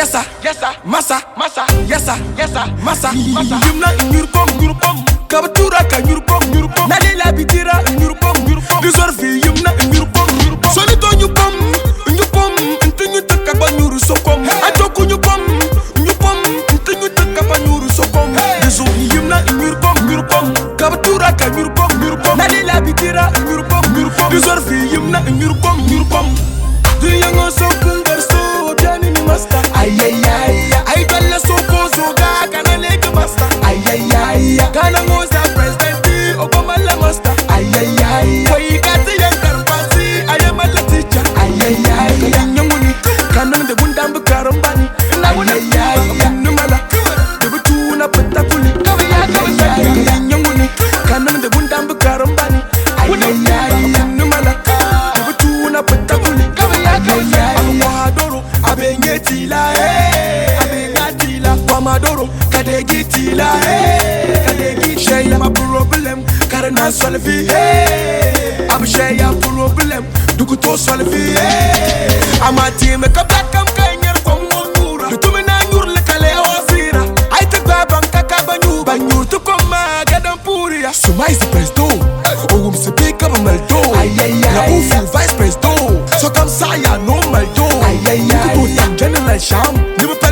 Yesa, yesa, massa, massa, yesa, yesa, massa, massa. Yumna nyurpom, kabatura ka nyurpom. Nalela bitira nyurpom. Dizorfi yumna nyurpom. Solito nyupom, ntunyu takaba nyuru sokom. Ajoku nyupom, ntunyu takaba nyuru sokom. Dizo yumna nyurpom, kabatura ka nyurpom. Nalela bitira nyurpom. Dizorfi yumna nyurpom. Duyango sokun garso piani ni master. Ay bella soko zoga kana leke master. Kana ngoza president Obama la master. Koi kati yankar pasi ayama la teacher. Nyanguni kana de bundambe karambani. Numala de butuna petakuli. Nyanguni kana de bundambe karambani. Numala de butuna petakuli. Amadoro abenyetila abenyatila Amadoro kadegitila Sheya ma problem karena solvi Absheya problem dukuto solvi Amati me kabakam kanyer komongura Dutumina nyur le kale osira Aite babam banyu to koma gadam puria Suma is the president Owum se pick up maldo Na ufu vice president So come saya no maldo Kutu tam general sham